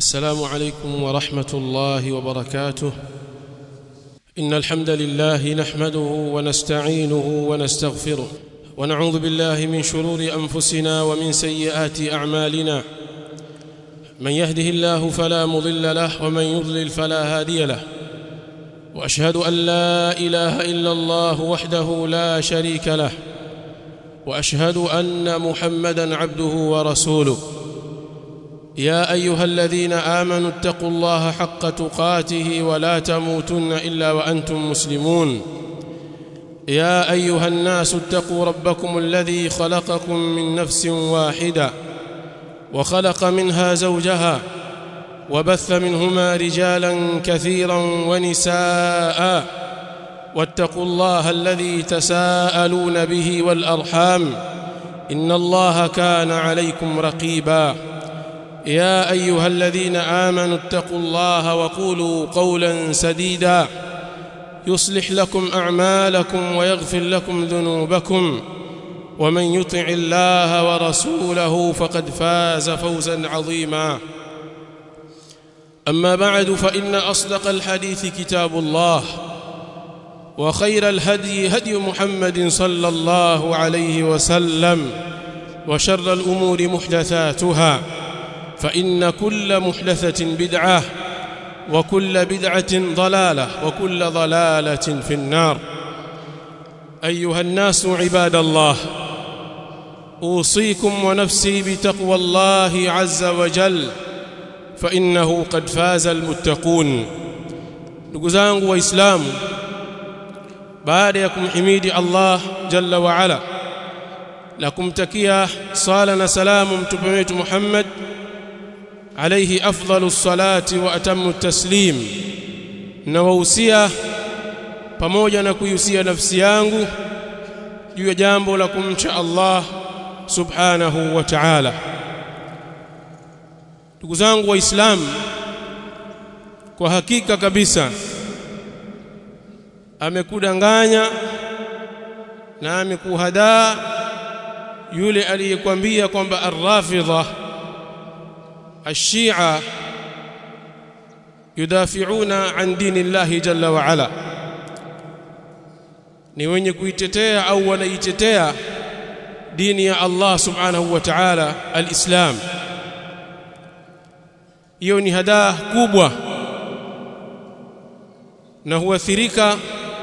السلام عليكم ورحمة الله وبركاته. إن الحمد لله نحمده ونستعينه ونستغفره ونعوذ بالله من شرور أنفسنا ومن سيئات أعمالنا. من يهده الله فلا مضل له ومن يضلل فلا هادي له. وأشهد أن لا إله إلا الله وحده لا شريك له، وأشهد أن محمدًا عبده ورسوله. يا أيها الذين آمنوا اتقوا الله حق تقاته ولا تموتن إلا وأنتم مسلمون. يا أيها الناس اتقوا ربكم الذي خلقكم من نفس واحدة وخلق منها زوجها وبث منهما رجالا كثيرا ونساء، واتقوا الله الذي تساءلون به والأرحام إن الله كان عليكم رقيبا. يا أيها الذين آمنوا اتقوا الله وقولوا قولا سديدا يصلح لكم أعمالكم ويغفر لكم ذنوبكم، ومن يطع الله ورسوله فقد فاز فوزا عظيما. أما بعد، فإن أصدق الحديث كتاب الله، وخير الهدي هدي محمد صلى الله عليه وسلم، وشر الأمور محدثاتها، فإن كل محدثة بدعة، وكل بدعة ضلالة، وكل ضلالة في النار. أيها الناس عباد الله، أوصيكم ونفسي بتقوى الله عز وجل، فإنه قد فاز المتقون. ndugu zangu waislamu, baada ya kumhimidi Allah jalla wa ala na kumtakia sala na salamu mtume wetu Muhammad alayhi afdalu salati wa atammu taslim, na wahusia pamoja na kuihusia nafsi yangu juu ya jambo la kumcha Allah subhanahu wa ta'ala. Ndugu zangu waislamu, kwa hakika kabisa amekudanganya na amekuhadaa yule aliyekwambia kwamba ar-rafidha الشيعة يدافعون عن دين الله جل وعلا، ni wenye kuitetea au wanaitetea dini ya Allah subhanahu wa ta'ala, al-Islam. Hiyo ni hadaa kubwa, na huathirika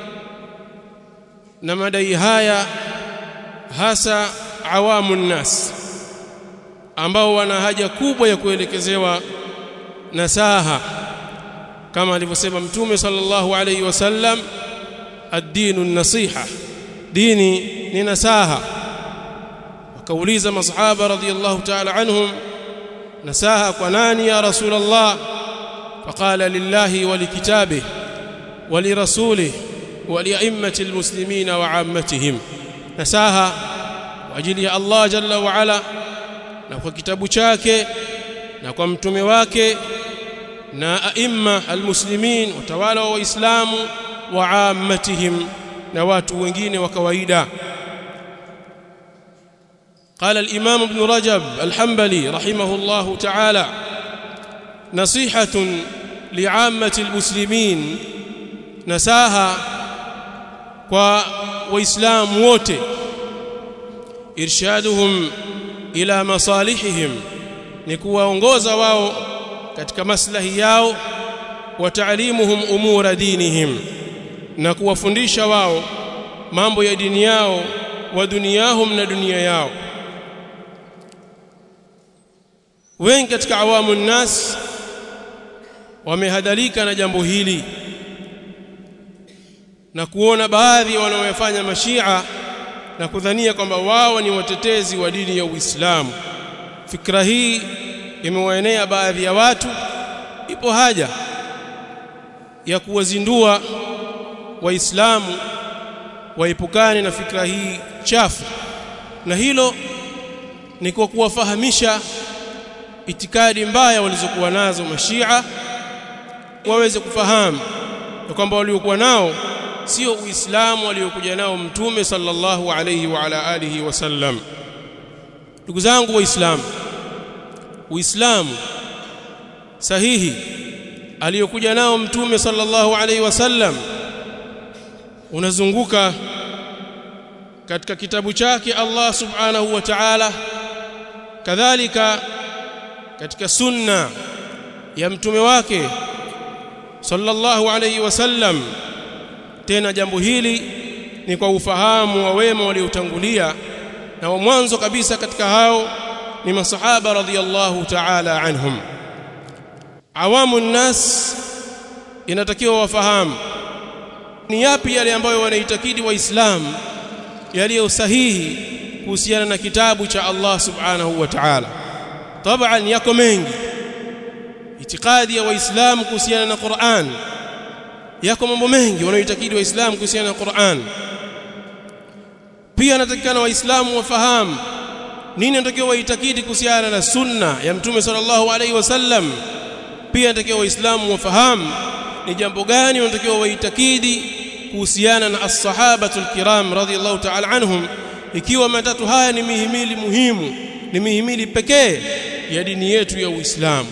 na madai haya hasa awamun nas, ambao wana haja kubwa ya kuelekezewa nasaha, kama alivyosema Mtume sallallahu alayhi wasallam, ad-dinu an-nasiha, dini ni nasaha. Wakauliza masahaba radhiyallahu ta'ala anhum, nasaha kwa nani ya Rasulullah? Faqala lillahi wa likitabihi wa lirasulihi wa lia'immati almuslimina wa 'ammatihim, nasaha kwa ajili ya Allah jalla wa ala na kwa kitabu chake na kwa mtume wake na aimma almuslimin, utawala wa waislamu wa ammatihim, na watu wengine wa kawaida. قال الإمام ابن رجب الحنبلي رحمه الله تعالى: نصيحة لعامة المسلمين، نساها وإسلام wote، إرشادهم ila masalihihim, ni kuwaongoza wao katika maslahi yao, wa ta'limuhum umura dinihim, na kuwafundisha wao mambo ya dini yao, wa duniyahum, na dunia yao. Wengi katika awamu nnas wamehadhalika na jambo hili na kuona baadhi wanaofanya mashia na kudhania kwamba wao ni watetezi wa dini ya Uislamu. Fikra hii imewaenea baadhi ya watu. Ipo haja ya kuwazindua waislamu waepukane na fikra hii chafu, na hilo ni kwa kuwafahamisha itikadi mbaya walizokuwa nazo mashia, waweze kufahamu kwamba waliokuwa nao sio Uislamu waliokuja nao Mtume sallallahu alayhi wa ala alihi wasallam. Ndugu zangu waislamu, Uislamu sahihi aliyokuja nao mtume sallallahu alaihi wasallam unazunguka katika kitabu chake Allah subhanahu wa ta'ala, kadhalika katika sunna ya mtume wake sallallahu alaihi wasallam. Tena jambo hili ni kwa ufahamu wa wema waliotangulia, na wa mwanzo kabisa katika hao ni masahaba radhiyallahu ta'ala anhum. Awamu nnas inatakiwa wafahamu ni yapi yale ambayo wanaitakidi waislamu yaliyo sahihi kuhusiana na kitabu cha Allah subhanahu wa ta'ala. Taban yako mengi itikadi ya waislamu kuhusiana na Qur'an, yako mambo mengi wanayoitakidi waislamu kuhusiana na Qur'an. Pia natakikana waislamu wafahamu nini natakiwa waitakidi kuhusiana na sunna ya mtume sallallahu alaihi wasallam. Pia natakiwa waislamu wafahamu ni jambo gani wanatakiwa waitakidi kuhusiana na as-sahabatul kiram radhiyallahu ta'ala anhum, ikiwa matatu haya ni mihimili muhimu, ni mihimili pekee ya dini yetu ya Uislamu.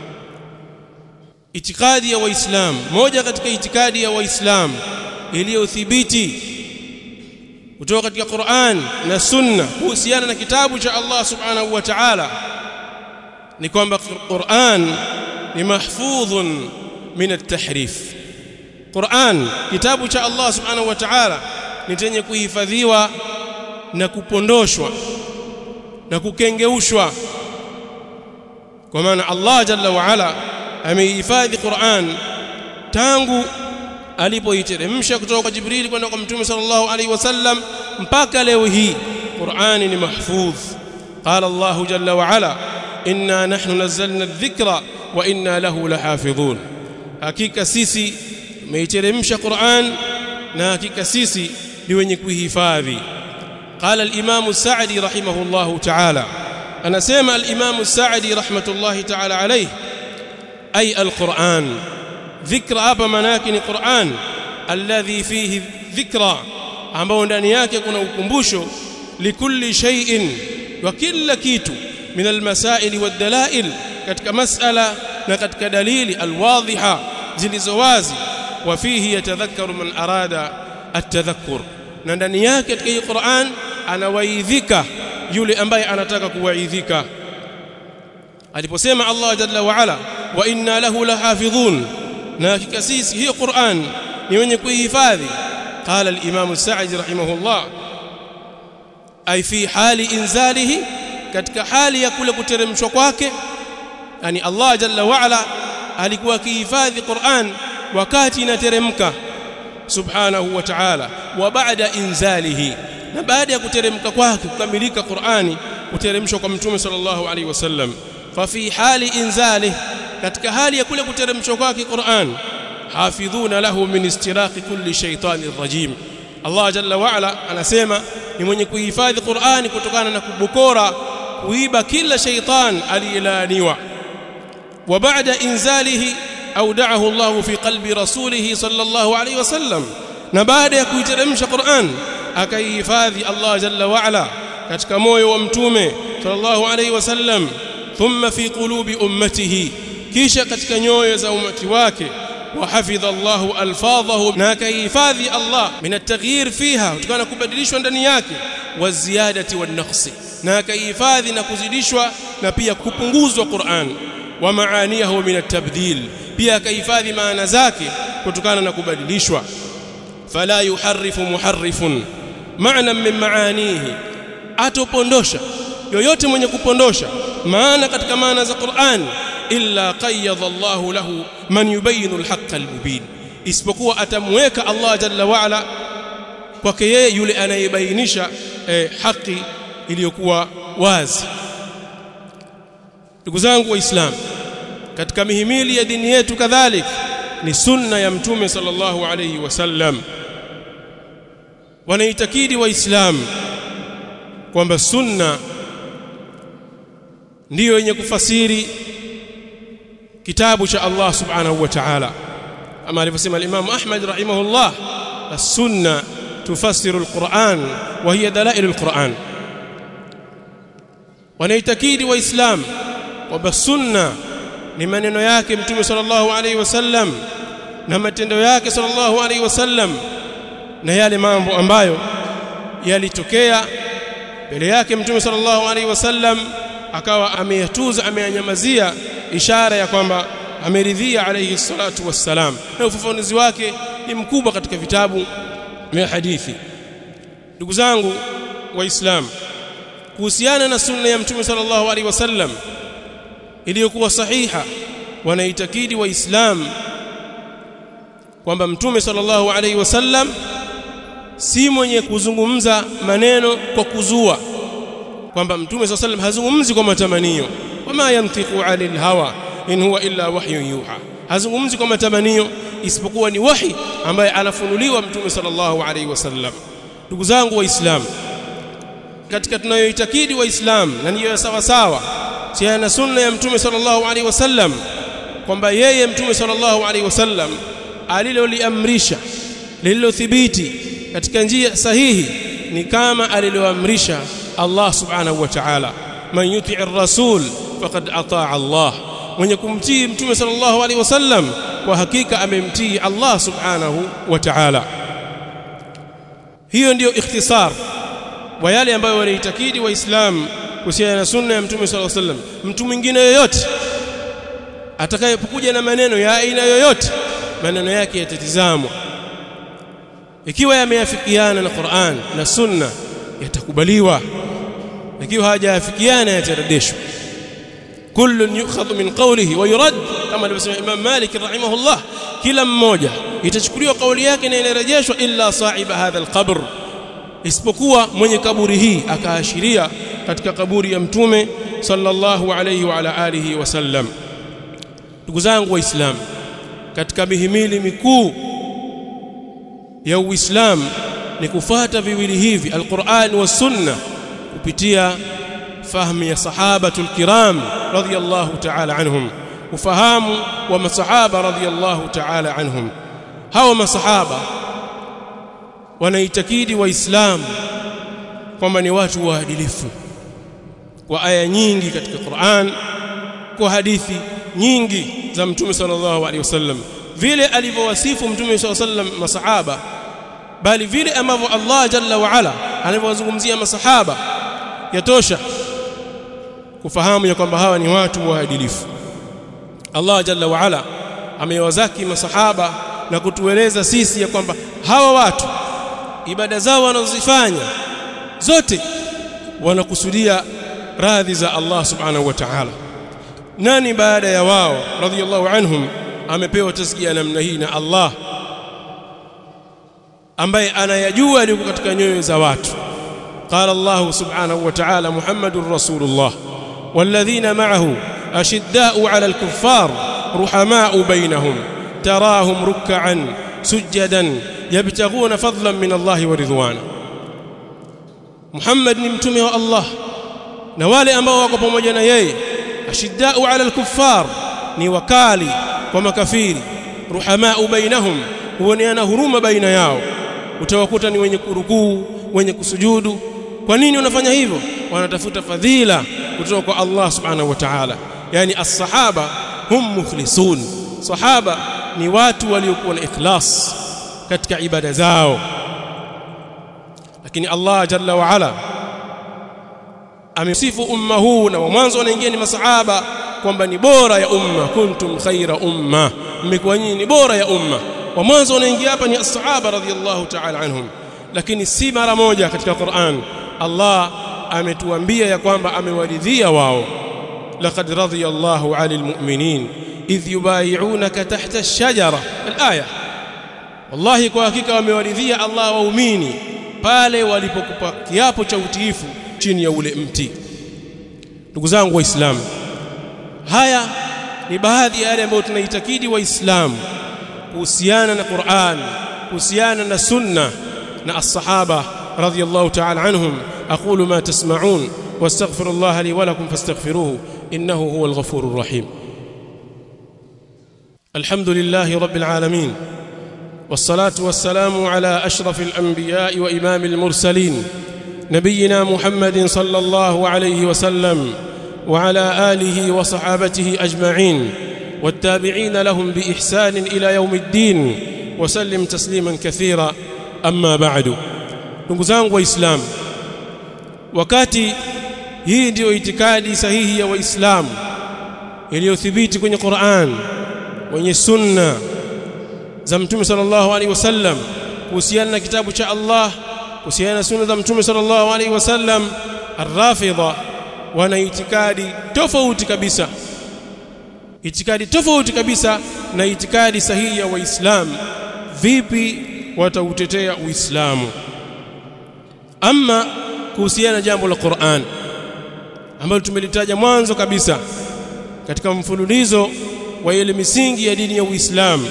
Itikadi ya Waislamu, moja katika itikadi ya Waislamu iliyothibiti kutoka katika Qur'an na Sunna kuhusiana na kitabu cha Allah subhanahu wa ta'ala ni kwamba Qur'an ni mahfudhun min at-tahrif. Qur'an, kitabu cha Allah subhanahu wa ta'ala, ni chenye kuhifadhiwa na kupondoshwa na kukengeushwa, kwa maana Allah jalla wa ala amehifadhi Qur'an tangu alipoiteremsha kutoka kwa Jibril kwenda kwa Mtume sallallahu alaihi wasallam mpaka leo hii. Qur'ani ni mahfudh. Qala Allah jalla wa ala, inna nahnu nazzalna adh-dhikra wa inna lahu lahafidhun. Hakika sisi tumeiteremsha Qur'an na hakika sisi ni wenye kuhifadhi. Qala al-Imam as-Sa'di rahimahullahu ta'ala, anasema al-Imam as-Sa'di rahmatullahi ta'ala alayhi, ay al-Qur'an, dhikra hapa maana yake ni Qur'an alladhi fihi dhikra, ambao ndani yake kuna ukumbusho, likulli shay'in, wa kila kitu, min al-masail wad-dalail, katika mas'ala na katika dalili alwadhiha zilizowazi. Wa fihi yatadhakkaru man arada at-tadhakkur, na ndani yake katika hii Qur'an anawaidhika yule ambaye anataka kuwaidhika. Aliposema Allah jalla wa ala, wa inna lahu lahafidhun, na hakika sisi hii Qur'an ni wenye kuihifadhi. Qala al-Imam as-Sa'di rahimahullah, ay fi hali inzalihi, katika hali ya kule kuteremshwa kwake, yani Allah jalla wa ala alikuwa akihifadhi Qur'an wakati inateremka subhanahu wa ta'ala, wa ba'da inzalihi, na baada ya kuteremka kwake kukamilika Qur'ani kuteremshwa kwa Mtume sallallahu alaihi wasallam. Fa fi hali inzalihi, katika hali ya kule kuteremshwa kwake Qur'an, hafidhuna lahu min istiraqi kulli shaytanir rajim. Allah jalla wa ala anasema ni mwenye kuhifadhi Qur'ani kutokana na kubukora, kuiba kila shaytan aliyelaaniwa. Wa ba'da inzalihi awda'ahu Allah fi qalbi rasulih sallallahu alayhi wasallam, na baada ya kuiteremsha Qur'an akaihifadhi Allah jalla wa ala katika moyo wa mtume sallallahu alayhi wasallam. Thumma fi qulubi ummatihi, kisha katika nyoyo za umati wake. Wa hafidha Allahu alfadhahu, na akaihifadhi Allah min at-taghyir fiha, kutokana kubadilishwa ndani yake, wa ziyadati wan naqsi, na akaihifadhi na kuzidishwa na pia kupunguzwa Qur'an. Wa maaniyahu min at-tabdil, pia akahifadhi maana zake kutokana na kubadilishwa. Fala yuharrifu muharrifun ma'nan min maanihi, atopondosha yoyote mwenye kupondosha maana katika maana za Qur'an, illa qayyadha Allahu lahu man yubayinu al-haqqa al-mubin, isipokuwa atamweka Allah jalla wa ala kwake yeye yule anayebainisha haki iliyokuwa wazi. Ndugu zangu waislamu, katika mihimili ya dini yetu kadhalik ni sunna ya mtume sallallahu alayhi wasallam. Wanaitakidi waislamu kwamba sunna ndiyo yenye kufasiri kitabu cha Allah subhanahu wa ta'ala, kama alivyosema al-Imam Ahmad rahimahullah, as-sunna tufassiru al-Qur'an wa hiya dalail al-Qur'an. Wanaitakidi waislamu kwamba sunna ni maneno yake mtume sallallahu alaihi wasallam na matendo yake sallallahu alaihi wasallam na yale mambo ambayo yalitokea mbele yake mtume sallallahu alaihi wasallam akawa ameyatuza ameyanyamazia, ishara ya kwamba ameridhia alayhi salatu wassalam, na ufafanuzi wake ni mkubwa katika vitabu vya hadithi. Ndugu zangu waislamu, kuhusiana na sunna ya mtume sallallahu alaihi wasallam iliyokuwa sahiha, wanaitakidi waislamu kwamba mtume sallallahu alaihi wasallam si mwenye kuzungumza maneno kwa kuzua, kwamba mtume sallallahu alaihi wasallam hazungumzi kwa matamanio, wama yamtiqu 'anil hawa in huwa illa wahyun yuha, hazungumzi kwa matamanio isipokuwa ni wahi ambaye anafunuliwa mtume sallallahu alaihi wasallam. Ndugu zangu waislamu, katika tunayoitakidi waislamu na ndiyo sawa sawa sawa na sunna ya mtume sallallahu alaihi wasallam, kwamba yeye mtume sallallahu alaihi wasallam aliloliamrisha lililothibiti katika njia sahihi ni kama aliloamrisha Allah subhanahu wa ta'ala, man yuti'ir rasul faqad ata'a Allah, mwenye kumtii mtume sallallahu alaihi wasallam kwa hakika amemtii Allah subhanahu wa ta'ala. Hiyo ndiyo ikhtisar wa yale ambayo wanaitakidi waislamu kuhusiana na sunna ya mtume sallallahu alaihi wasallam. Mtu mwingine yoyote atakayepokuja na maneno ya aina yoyote, maneno yake yatatizamwa, ikiwa yameafikiana na Qur'an na sunna yatakubaliwa, ikiwa hajafikiana yataradishwa. Kullun yukhadhu min qawlihi wa yurad, kama alivyosema Imam Malik rahimahullah, kila mmoja itachukuliwa kauli yake na inarejeshwa, illa sahiba hadha alqabr, isipokuwa mwenye kaburi hii, akaashiria katika kaburi ya mtume sallallahu alayhi wa ala alihi wasallam. Ndugu zangu waislamu, katika mihimili mikuu ya Uislamu ni kufuata viwili hivi, alquran wa sunna, kupitia fahamu ya sahabatul kiram radhiyallahu ta'ala anhum, ufahamu wa masahaba radhiyallahu ta'ala anhum. Hawa masahaba wanaitakidi waislamu kwamba ni watu waadilifu, kwa aya nyingi katika Qur'an, kwa hadithi nyingi za mtume sallallahu alaihi wasallam, vile alivyowasifu mtume sallallahu alaihi wasallam masahaba, bali vile ambavyo Allah jalla wa ala alivyowazungumzia masahaba, yatosha kufahamu ya kwamba hawa ni watu waadilifu. Allah jalla wa ala amewazaki masahaba na kutueleza sisi ya kwamba hawa watu ibada zao wanazofanya zote wanakusudia radhi za Allah subhanahu wa ta'ala. Nani baada ya wao radhiyallahu anhum amepewa tazkia namna hii na Allah, ambaye anayajua yaliyo katika nyoyo za watu? Qala Allah subhanahu wa ta'ala, Muhammadur Rasulullah walladhina ma'ahu ashidda'u 'ala al-kuffar ruhama'u bainahum tarahum ruk'an sujadan yabtaghuna fadlan min Allah wa ridwana. Muhammad ni mtume wa Allah, na wale ambao wako pamoja na yeye, ashidda'u 'ala al-kuffar, ni wakali kwa makafiri, ruhama'u bainahum, huoneana huruma baina yao. Utawakuta ni wenye kurukuu, wenye kusujudu. Kwa nini wanafanya hivyo? Wanatafuta fadhila kutoka kwa Allah subhanahu wa ta'ala. Yani as-sahaba hum mukhlisun, sahaba ni watu waliokuwa na ikhlas katika ibada zao. Lakini Allah jalla wa ala amesifu umma huu, na mwanzo wanaingia ni masahaba kwamba ni bora ya umma, kuntum khaira umma, mmekuwa nyinyi ni bora ya umma. Wa mwanzo wanaingia hapa ni as-sahaba radhiyallahu ta'ala anhum. Lakini si mara moja katika Qur'an Allah ametuambia ya kwamba amewaridhia wao, laqad radiyallahu 'anil mu'minin idh yubayi'unaka tahta ash-shajara, al-aya. Wallahi, kwa hakika wamewaridhia Allah waumini pale walipokupa kiapo cha utiifu chini ya ule mti. Ndugu zangu waislamu, haya ni baadhi ya yale ambayo tunaitakidi waislamu kuhusiana na Qur'an, kuhusiana na sunna na as-sahaba radhiyallahu ta'ala anhum. aqulu ma tasma'un wastaghfirullaha li wa lakum fastaghfiruhu innahu huwal ghafurur rahim. alhamdulillahi rabbil alamin, wassalatu wassalamu ala ashrafil anbiya'i wa imamil mursalin, نبينا محمد صلى الله عليه وسلم وعلى آله وصحابته أجمعين والتابعين لهم بإحسان إلى يوم الدين وسلم تسليما كثيرا. أما بعد. ndugu zangu waislamu, wakati hii ndio itikadi sahihi ya waislamu iliyothibiti kwenye Qur'an, kwenye sunna za Mtume sallallahu alaihi wasallam, kuhusiana na kitabu cha Allah, kuhusiana na sunna za Mtume sallallahu alaihi wasallam, ar-Rafidha wana itikadi tofauti kabisa, itikadi tofauti kabisa na itikadi sahihi ya waislamu. Vipi watautetea Uislamu? Ama kuhusiana jambo la Qur'an ambalo tumelitaja mwanzo kabisa katika mfululizo wa ile misingi ya dini ya Uislamu,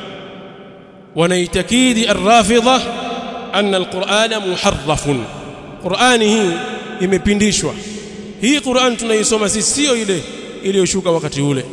wanaitakidi ar-Rafidha anna al-Qur'ana muharrafun, Qur'ani hii imepindishwa. Hii Qur'an tunaisoma sisi sio ile iliyoshuka wakati ule,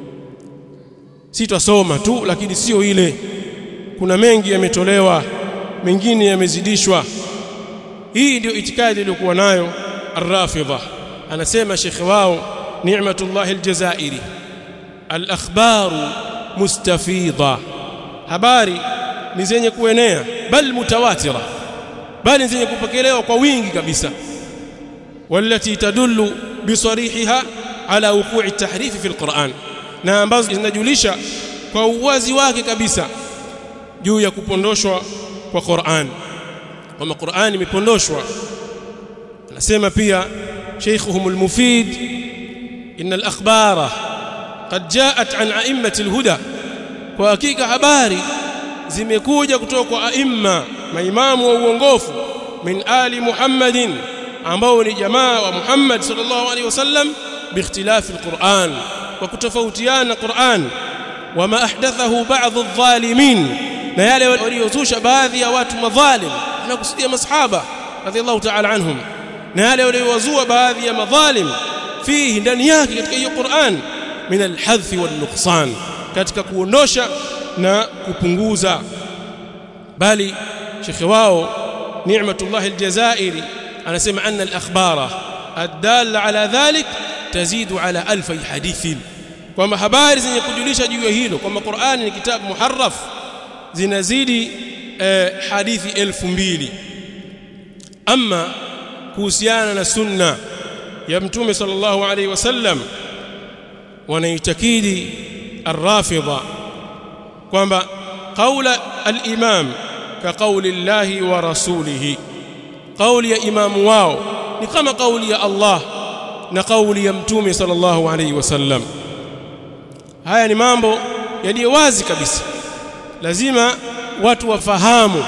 si twasoma tu, lakini sio ile. Kuna mengi yametolewa, mengine yamezidishwa. Hii ndio itikadi iliyokuwa nayo ar-Rafidha. Anasema shekhi wao Ni'matullah al-Jazairi, al-akhbaru mustafidha, habari ni zenye kuenea, bal mutawatira, bali zenye kupokelewa kwa wingi kabisa, walati tadullu bisarihiha ala wuqu'i at-tahrif fi al-Qur'an, na ambazo zinajulisha kwa uwazi wake kabisa juu ya kupondoshwa kwa Qur'an, kwamba Qur'an imepondoshwa. Anasema pia Sheikhuhum al-Mufid, inna al-akhbara qad ja'at an a'immati al-huda, kwa hakika habari zimekuja kutoka kwa aimma, maimamu wa uongofu, min ali Muhammadin, ambao ni jamaa wa Muhammad sallallahu alaihi wasallam, biikhtilafi al-Qur'an, wa kutofautiana Qur'an, wama ahdathahu ba'd adh-dhalimin, na yale waliozusha baadhi ya watu madhalim, na kusudia masahaba radhiallahu ta'ala anhum, na yale waliozua baadhi ya madhalim fihi, ndani yake katika hiyo Qur'an, min al-hadhi wal-nuqsan, katika kuondosha na kupunguza. Bali shekhi wao Ni'matullah al-Jazairi anasema anna al-akhbara ad-dalla ala dhalik tazidu ala 1000 hadithin, kwamba habari zenye kujulisha juu ya hilo kwamba Qur'ani ni kitabu muharraf zinazidi hadithi 2000. Ama kuhusiana na sunna ya Mtume sallallahu alaihi wasallam, wanaitakidi ar-Rafidha kwamba qaula al-imam ka qauli Allahi wa rasulihi, qauli ya imamu wao ni kama qauli ya Allah na qauli ya Mtume sallallahu alaihi wasallam. Haya ni mambo yaliyo wazi kabisa, lazima watu wafahamu.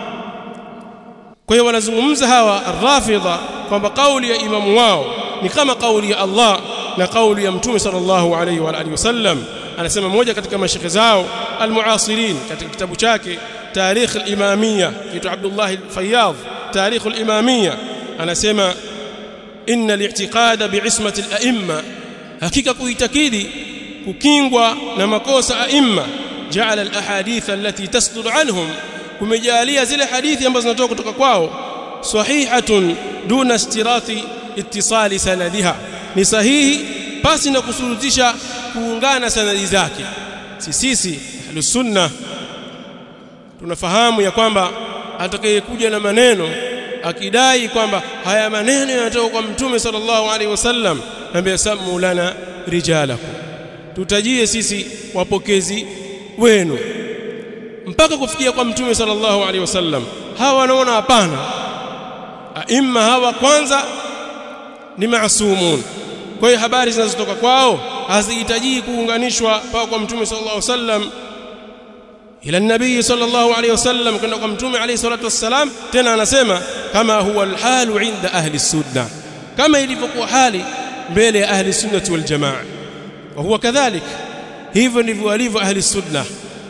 Kwa hiyo wanazungumza hawa ar-Rafidha kwamba kauli ya imamu wao ni kama kauli ya Allah na kauli ya Mtume sallallahu alaihi wa alihi wasallam. Anasema mmoja katika mashekhe zao al-muasirin katika kitabu chake Tarikh al-Imamiyya, kitu Abdullah al-Fayyadh, Tarikh al-Imamiyya, anasema inna al-i'tiqada bi'ismati al-a'imma, hakika kuitakidi kukingwa na makosa aimma, ja'ala al-ahadith allati tasdur anhum, kumejalia zile hadithi ambazo zinatoka kutoka kwao, sahihatun duna istirati ittisali sanadiha, ni sahihi basi na kusurutisha kuungana sanadi zake. Sisi ahlus sunna tunafahamu ya kwamba atakayekuja na maneno akidai kwamba haya maneno yanatoka kwa Mtume sallallahu alaihi wasallam, naambia samu lana rijalakum, tutajie sisi wapokezi wenu mpaka kufikia kwa Mtume sallallahu alaihi wasallam. Hawa wanaona hapana, aimma hawa kwanza ni maasumun, kwa hiyo habari zinazotoka kwao hazihitaji kuunganishwa mpaka kwa Mtume sallallahu alaihi wasallam, ila nabii sallallahu alaihi wasallam, kwenda kwa Mtume alaihi salatu wassalam. Tena anasema kama huwa alhalu inda ahli sunna, kama ilivyokuwa hali mbele ya ahli sunnati wal jamaa, wa huwa kadhalik, hivyo ndivyo walivyo ahli sunna.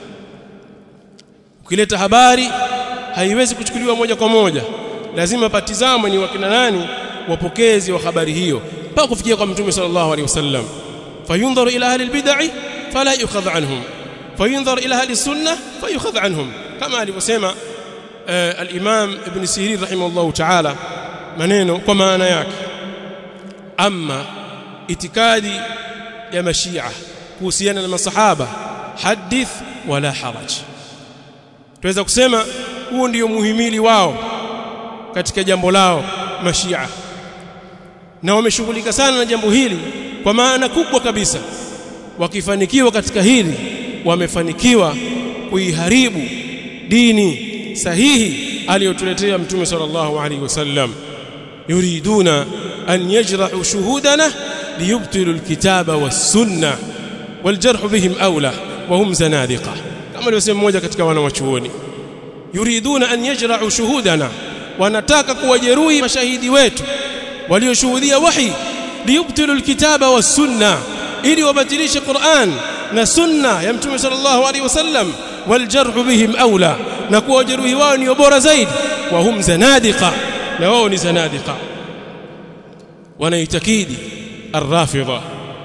Ukileta habari haiwezi kuchukuliwa moja kwa moja, lazima patizamwe ni wakina nani wapokezi wa habari hiyo mpaka kufikia kwa Mtume sallallahu alaihi wasallam. Fayundharu ila ahli albid'ah fala yukhadh anhum, fayundharu ila ahli sunnah fayukhadh anhum, kama alivyosema al-Imam Ibn Sirin rahimahullah ta'ala, maneno kwa maana yake. Amma itikadi ya mashia kuhusiana na masahaba hadith wala haraj. Tuweza kusema huo ndio muhimili wao katika jambo lao mashia, na wameshughulika sana na jambo hili kwa maana kubwa kabisa. Wakifanikiwa katika hili, wamefanikiwa kuiharibu dini sahihi aliyotuletea Mtume sallallahu alaihi wasallam. yuriduna an yajrahu shuhudana liyubtilu alkitaba was-sunnah waljarh bihim awla wa hum zanadiqa, kama alivyosema mmoja katika wana wa chuoni. yuriduna an yajrahu shuhudana, wanataka kuwajeruhi mashahidi wetu walioshuhudia wahi, liyubtilu alkitaba was-sunnah, ili wabatilishe Qur'an na sunna ya Mtume sallallahu alaihi wasallam, waljarh bihim awla, na kuwajeruhi wao ni bora zaidi, wa hum zanadiqa, na wao ni zanadiqa. wanaitakidi الرافضة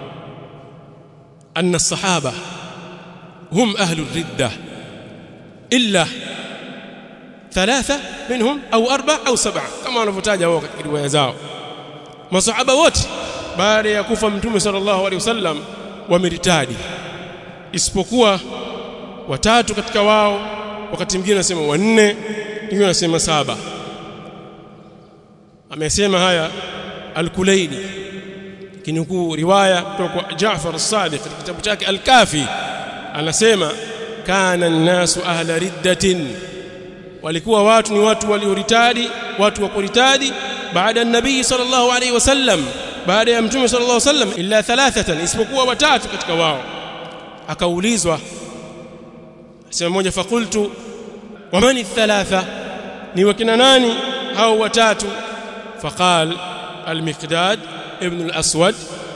أن الصحابة هم أهل الردة إلا 3 منهم أو 4 أو 7 كما نفتاجه هو katika riwaya zao. Masahaba wote baada ya kufa Mtume sallallahu alaihi wasallam wameritadi, isipokuwa 3 katika wao, wakati mwingine anasema 4, mwingine anasema 7. Amesema haya Al-Kulaini kinukuu riwaya kutoka kwa Jaafar as-Sadiq katika kitabu chake Al-Kafi, anasema kana an-nasu ahla riddatin, walikuwa watu ni watu walioritadi, watu wa kuritadi baada ya nabii sallallahu alaihi wasallam, baada ya Mtume sallallahu alaihi wasallam, illa 3, isipokuwa 3 katika wao. Akaulizwa, sema mmoja, faqultu wa man ath-3, ni wakina nani hao 3? faqal al-Miqdad ibn al-Aswad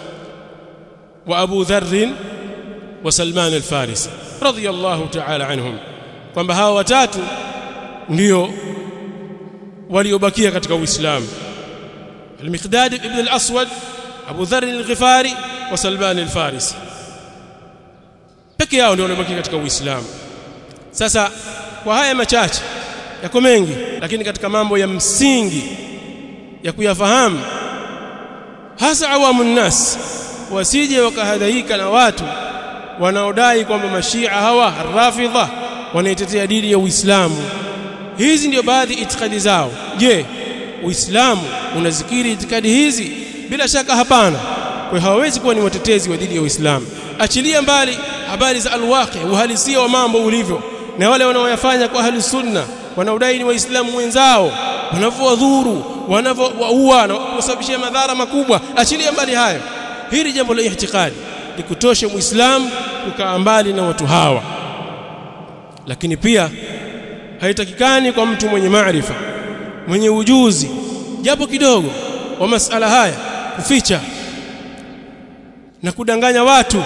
wa Abu Dharr wa Salman al-Farisi radiyallahu ta'ala anhum, kwamba hao 3 ndio waliobakia katika Uislamu: al-Miqdad ibn al-Aswad, Abu Dharr al-Ghifari wa Salman al-Farisi. Pekee yao ndio waliobakia katika Uislamu. Sasa kwa haya machache, yako mengi, lakini katika mambo ya msingi ya kuyafahamu, hasa awamun nas wasije wakahadhaika na watu wanaodai kwamba mashia hawa rafidha wanaitetea dini ya Uislamu. Hizi ndio baadhi itikadi zao. Je, Uislamu unazikiri itikadi hizi? Bila shaka hapana. Kwa hiyo hawawezi kuwa ni watetezi wa dini ya Uislamu. Achilia mbali habari za alwaqi, uhalisia wa mambo ulivyo, na wale wanaoyafanya kwa ahli sunna wanaodai ni waislamu wenzao, wanavyowadhuru, wanavyowaua na kusababisha madhara makubwa. Achilia mbali hayo. Hili jambo la ihtikadi likutoshe Muislamu kukaa mbali na watu hawa. Lakini pia haitakikani kwa mtu mwenye maarifa, mwenye ujuzi japo kidogo wa masala haya, kuficha na kudanganya watu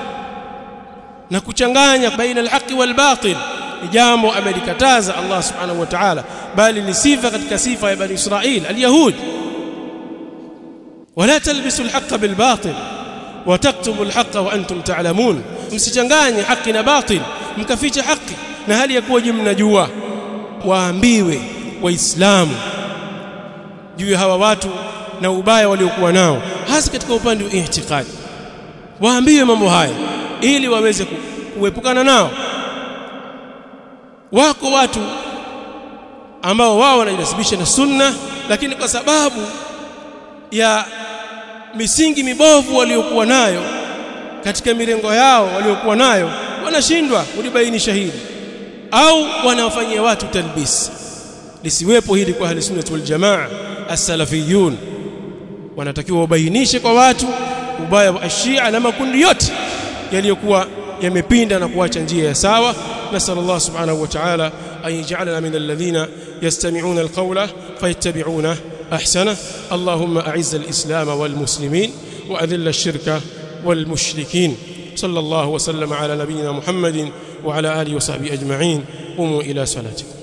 na kuchanganya baina al-haqi wal-batil. Ni jambo amelikataza Allah subhanahu wa ta'ala, bali ni sifa katika sifa ya Bani Israil al-Yahud. wala talbisu al-haqqa bil-batil wa taktubu al-haqqa wa antum ta'lamun, msichanganye haki na batil, mkaficha haki na hali ya kuwa mnajua. Waambiwe Waislamu juu ya hawa watu na ubaya waliokuwa nao, hasa katika upande wa ihtikadi. Waambiwe mambo haya ili waweze kuepukana nao. Wako watu ambao wao wanajinasibisha na sunna, lakini kwa sababu ya misingi mibovu waliokuwa nayo katika mirengo yao waliokuwa nayo, wanashindwa kulibainisha hili, au wanawafanyia watu talbis. Lisiwepo hili kwa ahli sunna wal jamaa. As-salafiyun wanatakiwa wabainishe kwa watu ubaya wa Shia na makundi yote yaliyokuwa yamepinda na kuacha njia ya sawa. Nasallallahu subhanahu wa ta'ala an yaj'alana min alladhina yastami'una alqawla fayattabi'una ahsana. Allahumma a'izz al-islam wal muslimin wa adhill ash-shirka wal mushrikin. Sallallahu wa sallama ala nabiyyina Muhammadin wa ala alihi wa sahbihi ajma'in. Qumu ila salatikum.